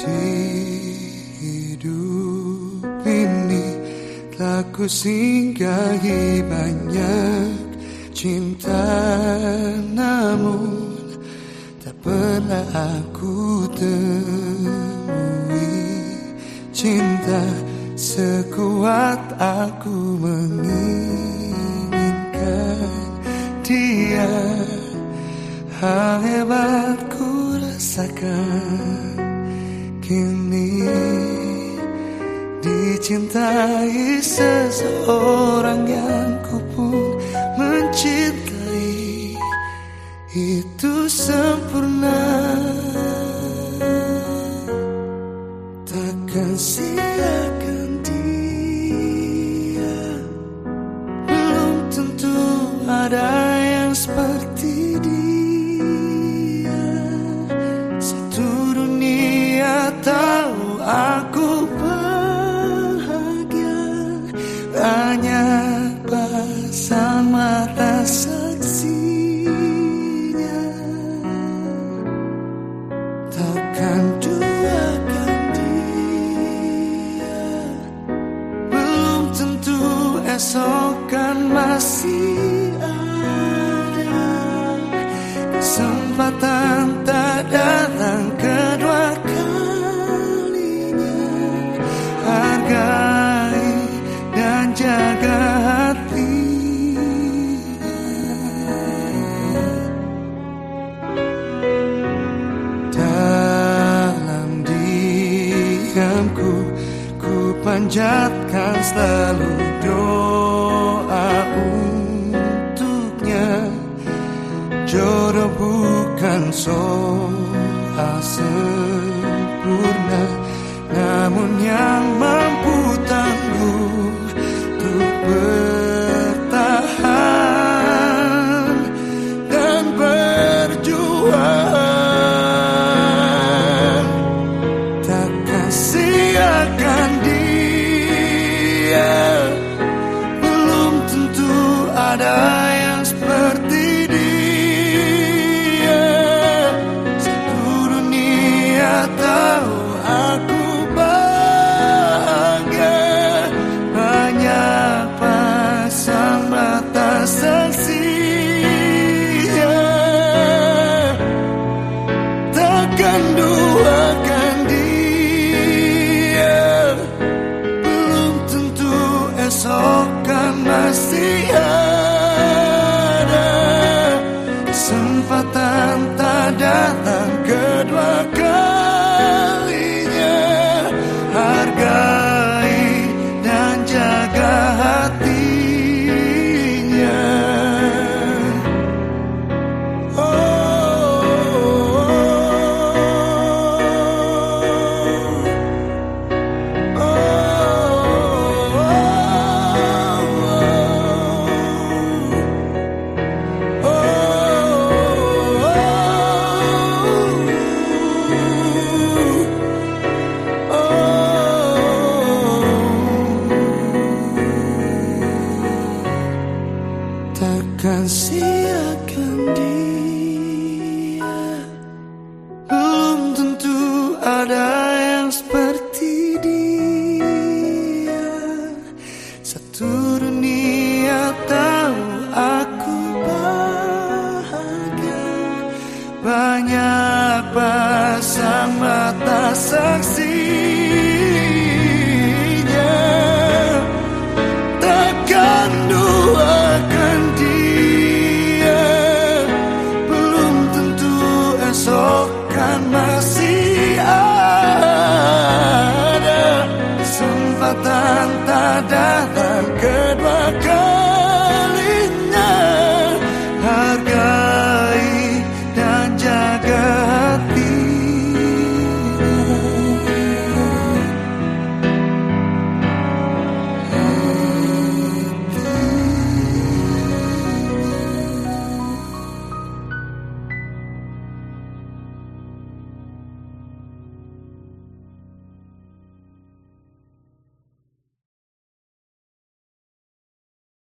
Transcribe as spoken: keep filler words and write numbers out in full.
Di hidup ini telah ku singgahi banyak cinta, namun tak pernah aku temui cinta sekuat aku menginginkan dia. Hal hebat ku rasakan kini, dicintai seseorang yang ku pun mencintai. Itu sempurna, takkan siakan dia. Belum tentu ada yang seperti dia. Satu dunia tahu aku bahagia, banyak pasang mata saksinya. Takkan duakan dia, belum tentu esok kan masih ada kesempatan tak datang kedua kalinya. Hargai dan jaga hatinya. Dalam diamku ku panjatkan selalu doa untuknya. Jodoh bukan soal sempurna, namun yang mampu tangguh untuk bertahan dan berjuang. Takkan siakan dia, belum tentu ada yang seperti dia. Satu dunia tahu aku bahagia, banyak pasang mata saksinya. Takkan duakan dia, belum tentu esok kan masih ada kesempatan tak datang kedua kalinya. Hargai dan jaga hatinya. Oh, oh, takkan siakan dia, belum tentu ada yang seperti dia. Satu dunia tahu aku bahagia, banyak pasang mata saksi.